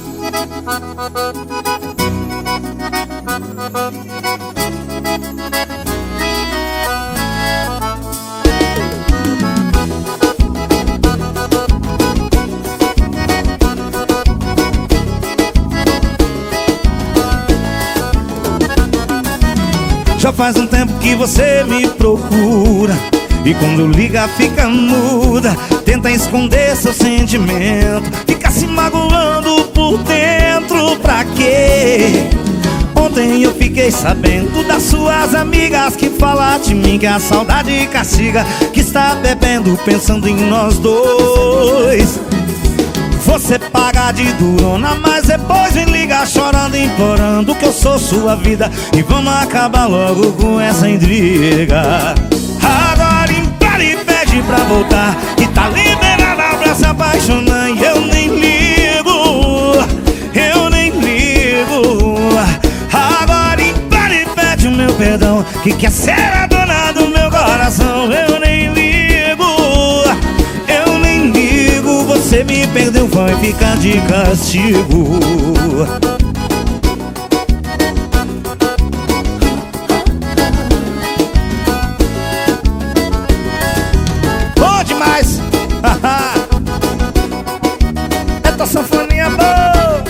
Já faz um tempo que você me procura e quando liga fica muda. Tenta esconder seu sentimento, fica se magoando por dentro. Pra quê? Ontem eu fiquei sabendo das suas amigas que falam de mim, que a saudade castiga, que está bebendo pensando em nós dois. Você paga de durona, mas depois vem ligar chorando, implorando que eu sou sua vida e vamos acabar logo com essa intriga. Agora impara e pede pra voltar, que tá liberada pra se apaixonar. E eu nem ligo, eu nem ligo. Agora impara e pede o meu perdão, que quer ser a dona do meu coração. Eu nem ligo, você me perdeu, vai ficar de castigo. Bom demais! É tua sanfoninha boa.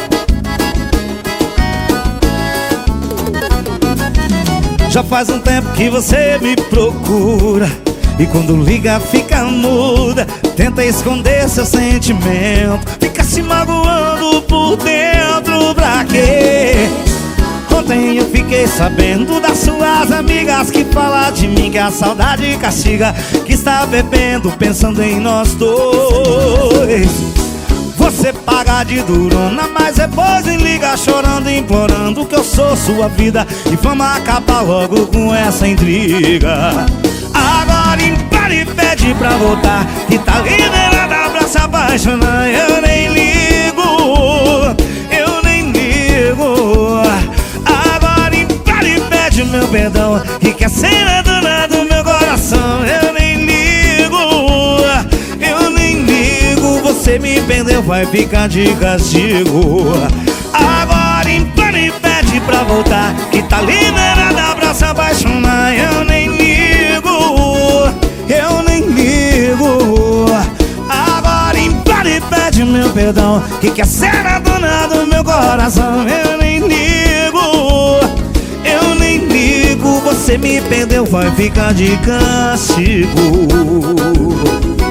Já faz um tempo que você me procura e quando liga fica muda. Tenta esconder seu sentimento, fica se magoando por dentro. Pra quê? Ontem eu fiquei sabendo das suas amigas que falam de mim, que a saudade castiga, que está bebendo pensando em nós dois. Você paga de durona, mas depois vem ligar chorando, implorando que eu sou sua vida e vamos acabar logo com essa intriga. Agora impara e pede pra voltar, que tá liberada pra se apaixonar. Eu nem ligo, eu nem ligo. Agora impara e pede o meu perdão, que quer ser a dona do meu coração. Eu nem ligo, eu nem ligo. Você me perdeu, vai ficar de castigo. Agora impara e pede pra voltar, que tá liberada pra se apaixonar. Eu nem ligo, eu nem ligo. Agora impara e pede meu perdão, que quer ser a dona do meu coração. Eu nem ligo, eu nem ligo. Você me perdeu, vai ficar de castigo.